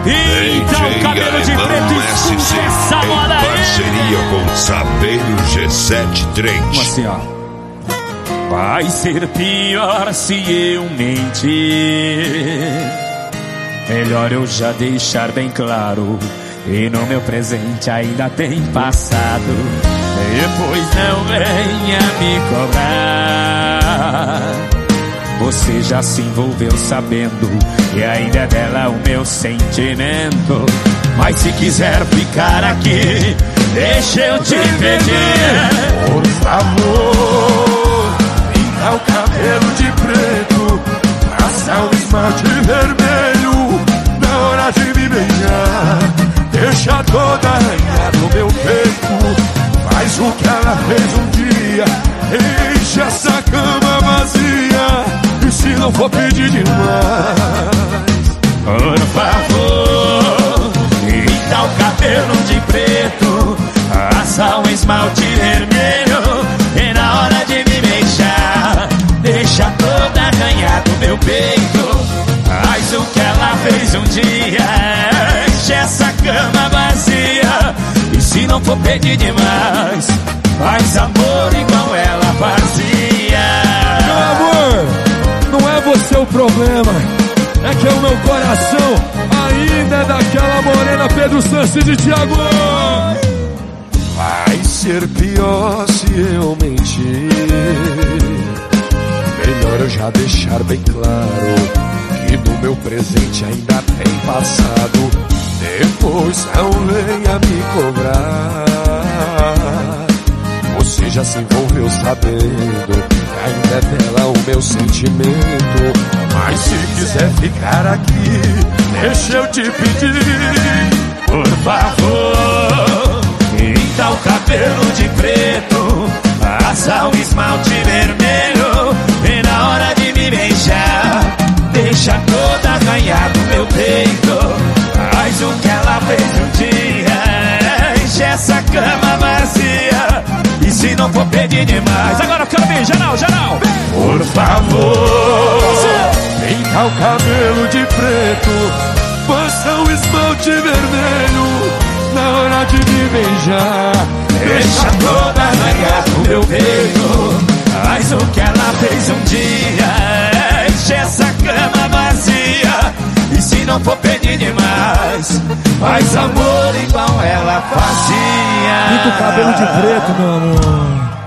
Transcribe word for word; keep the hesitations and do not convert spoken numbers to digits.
Então, cabelo de preto, escuta essa moda aí. Parceria com Sapeiro G sete três. Como assim, ó? Vai ser pior se eu mentir. Melhor eu já deixar bem claro. E no meu presente ainda tem passado. Depois não venha me cobrar. Você já se envolveu sabendo que ainda é dela o meu sentimento. Mas se quiser ficar aqui, deixa eu te pedir, por favor, pinta o cabelo de preto, passa o esmalte vermelho. Na hora de me beijar, deixa toda arranhada no meu peito. Faz o que ela fez um dia, enche essa cama vazia. E se não for pedir demais, por favor, pinta o cabelo de preto, passa um esmalte vermelho. E na hora de me beijar, deixa toda arranhada no meu peito. Faz o que ela fez um dia, enche essa cama vazia. E se não for pedir demais, faz amor igual ela fazia. Meu amor, não é você o problema, é que o meu coração ainda é daquela morena Pedro Sanches de Thiago. Vai ser pior se eu mentir. Melhor eu já deixar bem claro que no meu presente ainda tem passado. Depois não venha me cobrar. Você já se envolveu sabendo que ainda é dela o meu sentimento. Mas se quiser ficar aqui, deixa eu te pedir, por favor, pinta o cabelo de preto, passa o esmalte vermelho. E na hora de me beijar, deixa toda arranhada no meu peito. Faz o que ela fez um dia, enche essa cama vazia. E se não for pedir demais, agora eu quero ver, geral, geral, por favor, pinta o cabelo de preto, passa o esmalte vermelho. Na hora de me beijar, deixa toda arranhada no meu peito. Faz o que ela fez um dia, enche essa cama vazia. E se não for pedir demais, faz amor igual ela fazia. Pinta o cabelo de preto, meu amor.